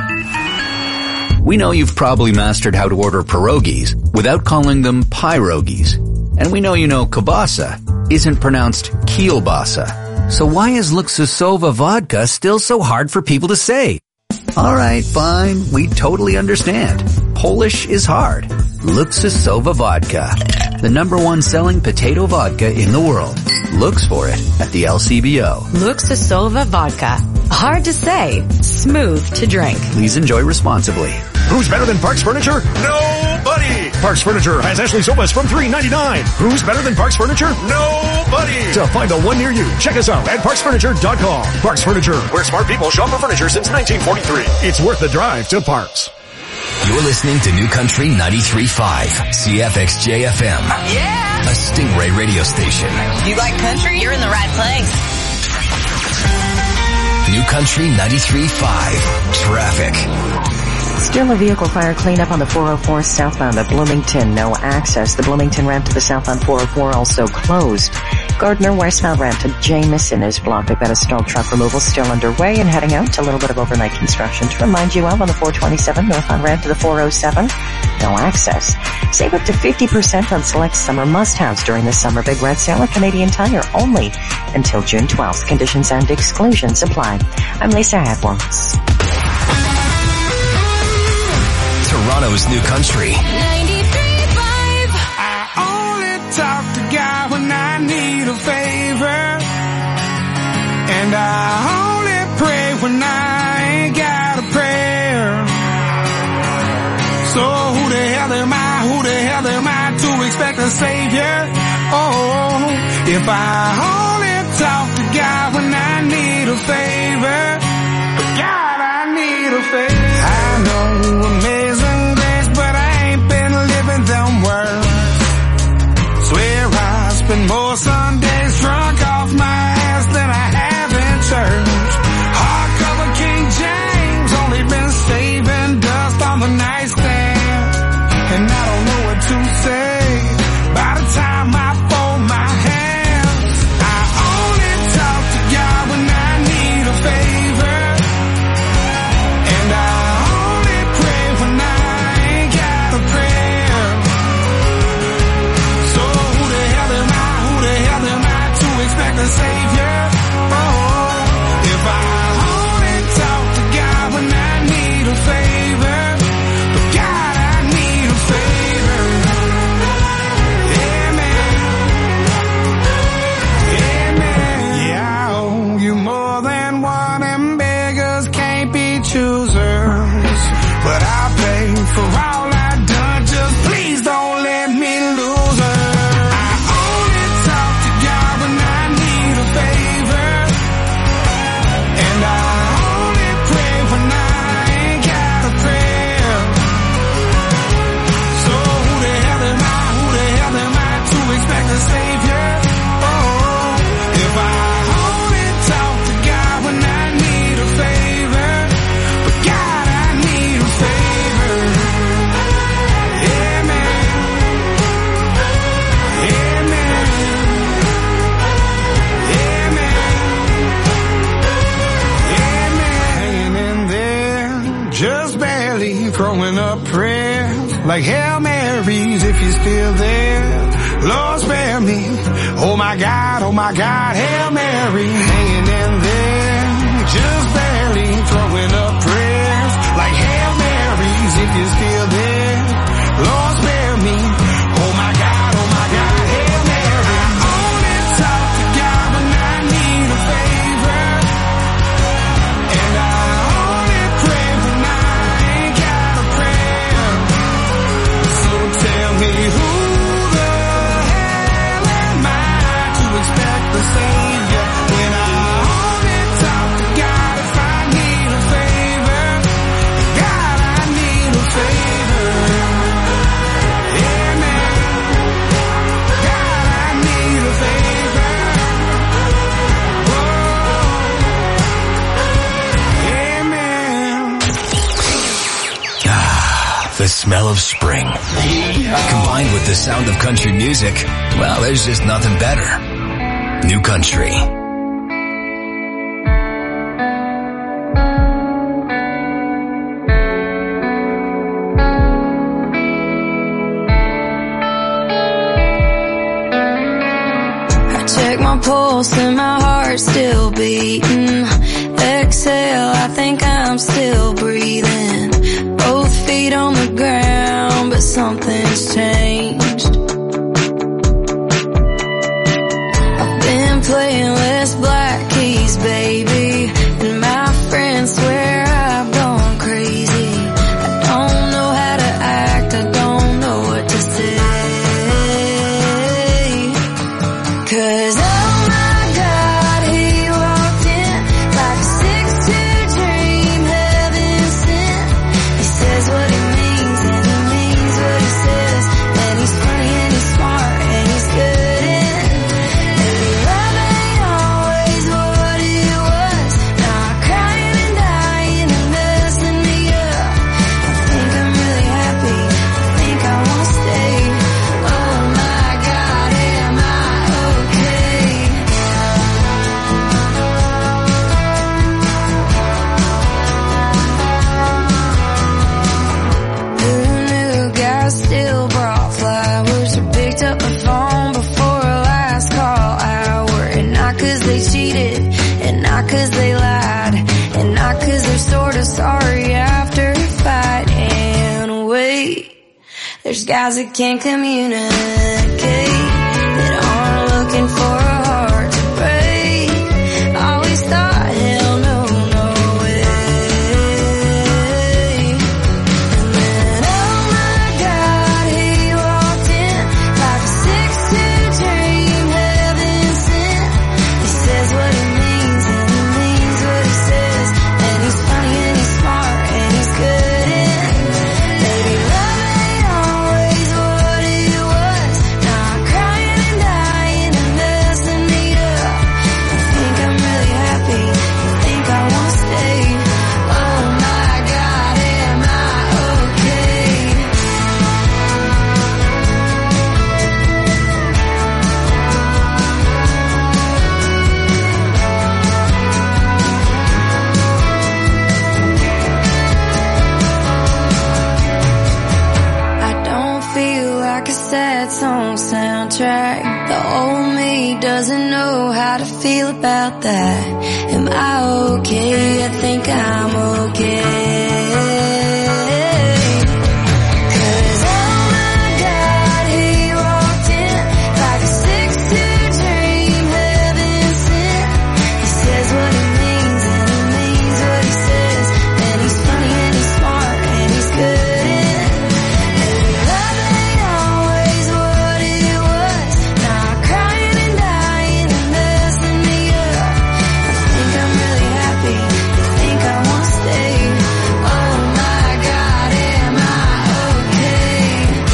We know you've probably mastered how to order pierogies without calling them pyrogies. And we know you know kielbasa isn't pronounced kielbasa. So why is Luksusowa vodka still so hard for people to say? Alright, fine, we totally understand. Polish is hard. Luksusowa vodka. The #1 selling potato vodka in the world. Looks for it at the LCBO. Luksusowa vodka. Hard to say, smooth to drink. Please enjoy responsibly. Who's better than Parks Furniture? Nobody! Parks Furniture has Ashley sofas from $399. Who's better than Parks Furniture? Nobody! To find the one near you, check us out at parksfurniture.com. Parks Furniture, where smart people shop for furniture since 1943. It's worth the drive to Parks. You're listening to New Country 93.5, CFXJ-FM. Yeah! A Stingray radio station. You like country? You're in the right place. New Country 93.5, traffic. Still a vehicle fire cleanup on the 404 southbound of Bloomington. No access. The Bloomington ramp to the southbound 404 also closed. Gardner westbound ramp to Jamison is blocked. They've got a stalled truck removal still underway and heading out. A little bit of overnight construction to remind you of on the 427 northbound ramp to the 407. No access. Save up to 50% on select summer must-haves during the Summer Big Red Sale at Canadian Tire only until June 12th. Conditions and exclusions apply. I'm Lisa Hadworms. Toronto's New Country. 93.5. I only talk to God when I need a favor. And I only pray when I ain't got a prayer. So who the hell am I to expect a savior? Oh, if I only talk to God when I need a favor. God, I need a favor. I know amazing grace, but I ain't been living them words. Swear I spend more Sundays drunk off my ass than I have in church. Hardcover King James, only been saving dust on the nightstand. And I don't know what to say by the time I fold my hands. I only talk to God when I need a favor. And I only pray when I ain't got a prayer. So who the hell am I to expect a savior? Oh, if I only talk to God when I need a favor. But God, I need a favor. Amen. Amen. Yeah, I owe you more than one, and beggars can't be choosers. But I pay for all I done, just please don't let me lose her. I only talk to God when I need a favor. And I only pray when I ain't got a prayer. So who the hell am I to expect a savior? Oh, if I only talk to God when I need a favor. But God, I need a favor. Amen. Amen. Amen. Amen. Hanging in there, just barely throwing up prayers like Hail Marys if you're still there. Lord, spare me. Oh my God, Hail Mary. Hanging in there, just barely throwing up prayers like Hail Marys if you're still there. Lord, spare me. Oh my God, Hail Mary. I only talk to God when I need a favor. And I only pray when I ain't got a prayer. So tell me who the hell am I to expect the savior when I only the smell of spring. Combined with the sound of country music, well, there's just nothing better. New Country. Check my pulse and my heart's still beating. Exhale, I think I'm still breathing. Both feet on the ground, but something's changed. I've been playing less black keys, baby, and my friends swear I've gone crazy. I don't know how to act, I don't know what to say. 'Cause oh my God, he walked in like a 6'2" dream, heaven sent. He says what he means and he means what he says. And he's funny and he's smart and he's good and maybe love ain't always what it was. Now I'm crying and dying and messing me up. I think I'm really happy, I think I wanna stay. Oh my God, am I okay? Who knew guys still brought flowers or picked up the phone before a last call hour? And not 'cause they cheated, and not 'cause they lied, and not 'cause they're sorta sorry after a fight. And wait, there's guys that can't communicate, that aren't looking for a heart to break. Always thought, hell no, no way. And then, oh my God, he walked in like a 6'2" dream, heaven sent. He says what he means and he means what he says. And he's funny and he's smart and he's good and maybe love ain't always what it was. Now I'm crying and dying and messing me up. I think I'm really happy, I think I wanna stay. Oh my God, am I okay? I don't feel like a sad song soundtrack. The old me doesn't know how to feel about that. Am I okay? I think I'm okay. 'Cause oh my God, he walked in like a 6'2" dream, heaven sent. He says what he means and he means what he says. And he's funny and he's smart and he's good and maybe love ain't always what it was. Now I'm crying and dying and messing me up. I think I'm really happy, I think I wanna stay. Oh my God, am I okay?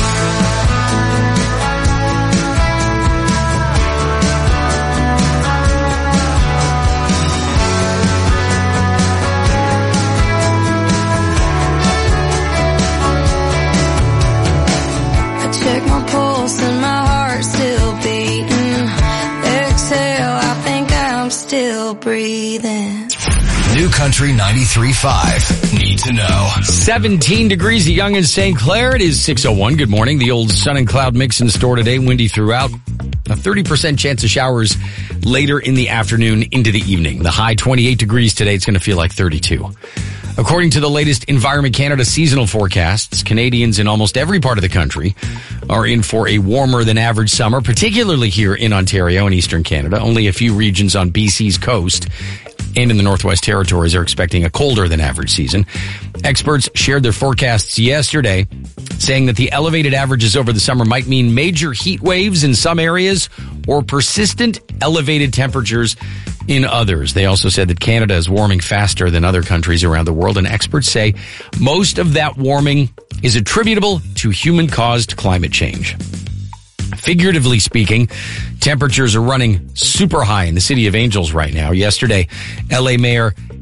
I check my pulse and my heart's still beating. Exhale, I think I'm still breathing. New Country 93.5. Need to know. 17 degrees at Yonge and St. Clair. It is 6:01. Good morning. The old sun and cloud mix in store today. Windy throughout. A 30% chance of showers later in the afternoon into the evening. The high 28 degrees today. It's going to feel like 32. According to the latest Environment Canada seasonal forecasts, Canadians in almost every part of the country are in for a warmer than average summer, particularly here in Ontario and Eastern Canada. Only a few regions on BC's coast and in the Northwest Territories are expecting a colder than average season. Experts shared their forecasts yesterday, saying that the elevated averages over the summer might mean major heat waves in some areas or persistent elevated temperatures in others. They also said that Canada is warming faster than other countries around the world, and experts say most of that warming is attributable to human-caused climate change. Figuratively speaking, temperatures are running super high in the City of Angels right now. Yesterday, LA Mayor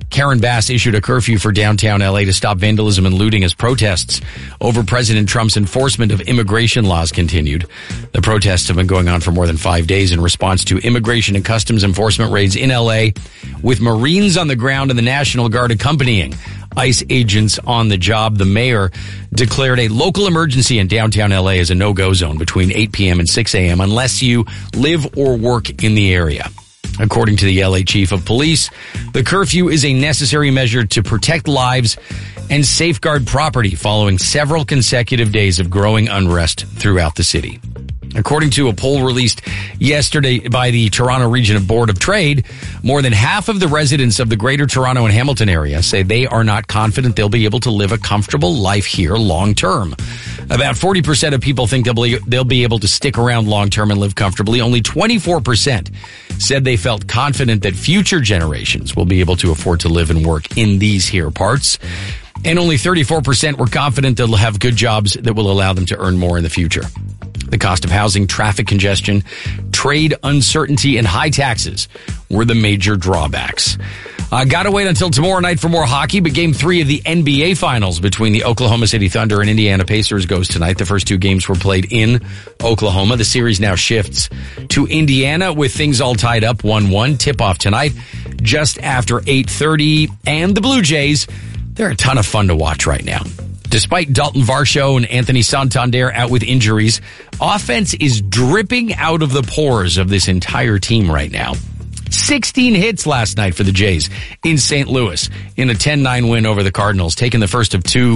Karen Bass issued a curfew for downtown LA to stop vandalism and looting as protests over President Trump's enforcement of immigration laws continued. The protests have been going on for more than 5 days in response to immigration and customs enforcement raids in LA, with Marines on the ground and the National Guard accompanying ICE agents on the job. The mayor declared a local emergency in downtown LA as a no-go zone between 8 p.m. and 6 a.m. unless you live or work in the area. According to the LA chief of police, the curfew is a necessary measure to protect lives and safeguard property following several consecutive days of growing unrest throughout the city. According to a poll released yesterday by the Toronto Region Board of Trade, more than half of the residents of the Greater Toronto and Hamilton area say they are not confident they'll be able to live a comfortable life here long term. About 40% of people think they'll be able to stick around long term and live comfortably. Only 24% said they felt confident that future generations will be able to afford to live and work in these here parts. And only 34% were confident they'll have good jobs that will allow them to earn more in the future. The cost of housing, traffic congestion, trade uncertainty, and high taxes were the major drawbacks. Gotta wait until tomorrow night for more hockey, but Game 3 of the NBA Finals between the Oklahoma City Thunder and Indiana Pacers goes tonight. The first two games were played in Oklahoma. The series now shifts to Indiana with things all tied up 1-1. Tip-off tonight just after 8:30. And the Blue Jays, they're a ton of fun to watch right now. Despite Dalton Varsho and Anthony Santander out with injuries, offense is dripping out of the pores of this entire team right now. 16 hits last night for the Jays in St. Louis in a 10-9 win over the Cardinals. Taking the first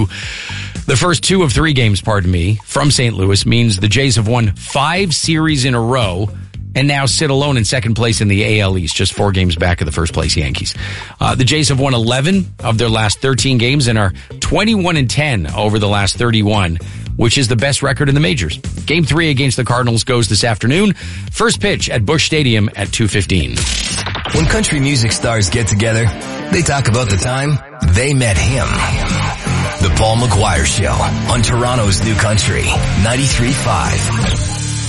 two of three games, from St. Louis means the Jays have won 5 series in a row and now sit alone in second place in the AL East, just 4 games back of the first place Yankees. The Jays have won 11 of their last 13 games and are 21-10 over the last 31, which is the best record in the majors. Game 3 against the Cardinals goes this afternoon. First pitch at Busch Stadium at 2:15. When country music stars get together, they talk about the time they met him. The Paul McGuire Show on Toronto's New Country 93.5.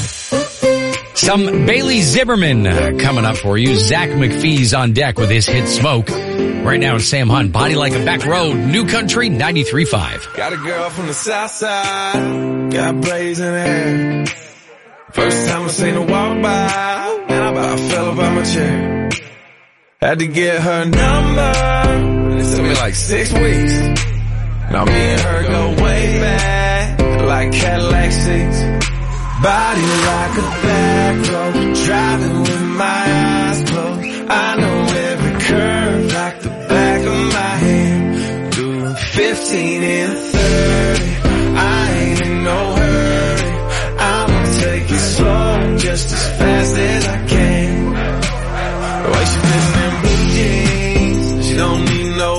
Some Bailey Zimmerman coming up for you. Zach McPhee's on deck with his hit Smoke. Right now it's Sam Hunt, Body Like a Back Road, New Country 93.5. Got a girl from the south side, got blazing hair. First time I seen her walk by, and I about fell over my chair. Had to get her number, it took me like 6 weeks. Now me and her go way back, like Cadillac seats. Body like a back road, driving with my eyes closed. I know every curve like the back of my hand. Doing 15 and 30, I ain't in no hurry. I'ma take it slow, just as fast as I can. The way she fits in blue jeans, she don't need no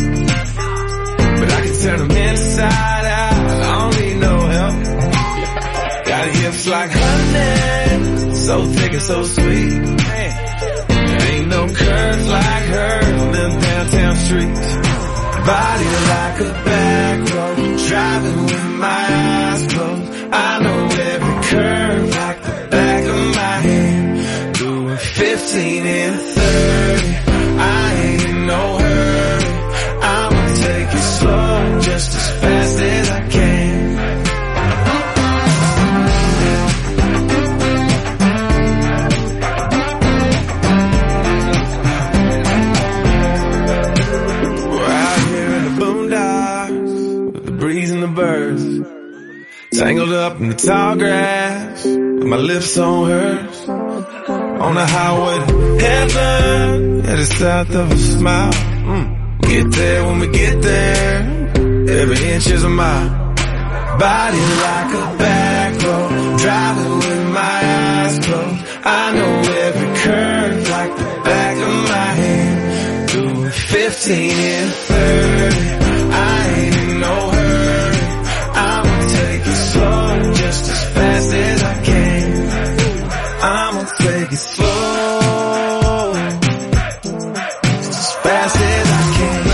belt. But I can turn them inside out, I don't need no help. Got hips like honey, so thick and so sweet. There ain't no curves like hers on them downtown streets. Body like a back road, driving with my eyes closed. I know every curve like the back of my hand. Doing 15 and 30, I ain't in no hurry. I'ma take it slow, just as fast as I can. Birds tangled up in the tall grass with my lips on hers on the highway to heaven, headed south of a smile. Get there when we get there, every inch is a mile. Body like a back road, driving with my eyes closed. I know every curve like the back of my hand. Doing 15 and 30, I ain't in no hurry. Slow, just as fast as I can. I'ma take it slow, just as fast as I can.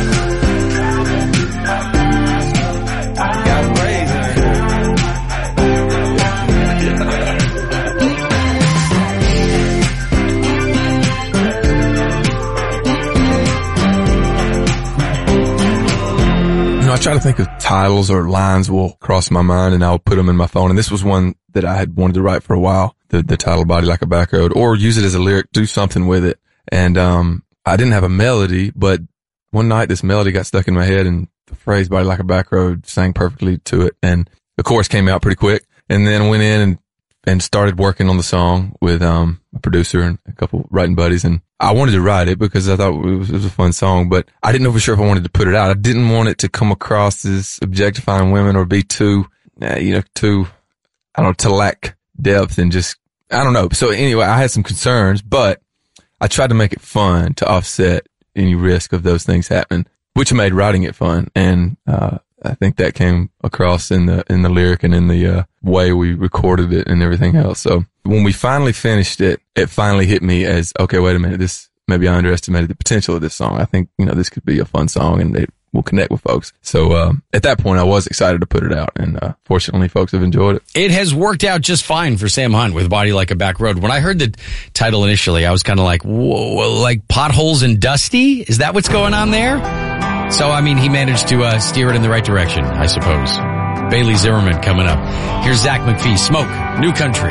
Got brains in I try to think of titles or lines will cross my mind and I'll put them in my phone. And this was one that I had wanted to write for a while, the title Body Like a Back Road, or use it as a lyric, do something with it. And, I didn't have a melody, but one night this melody got stuck in my head and the phrase Body Like a Back Road sang perfectly to it. And the chorus came out pretty quick, and then went in and started working on the song with, a producer and a couple writing buddies. And I wanted to write it because I thought it was a fun song, but I didn't know for sure if I wanted to put it out. I didn't want it to come across as objectifying women or be too, to lack depth and just, I don't know. So anyway, I had some concerns, but I tried to make it fun to offset any risk of those things happening, which made writing it fun. And, I think that came across in the lyric and in the, way we recorded it and everything else. So when we finally finished it, it finally hit me as, okay, wait a minute. Maybe I underestimated the potential of this song. I think, this could be a fun song and it will connect with folks. So, at that point I was excited to put it out, and, fortunately folks have enjoyed it. It has worked out just fine for Sam Hunt with Body Like a Back Road. When I heard the title initially, I was kind of like, whoa, like Potholes and Dusty? Is that what's going on there? So, he managed to steer it in the right direction, I suppose. Bailey Zimmerman coming up. Here's Zach McPhee, Smoke, New Country,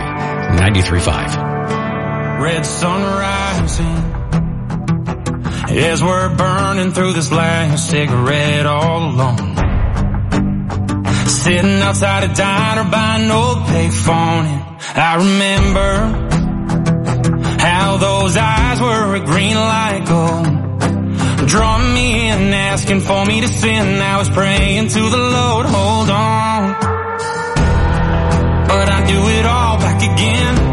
93.5. Red sun rising as we're burning through this last cigarette all alone. Sitting outside a diner by an old payphone, and I remember how those eyes were a green light gold, drawing me in, asking for me to sin. I was praying to the Lord, hold on. But I do it all back again.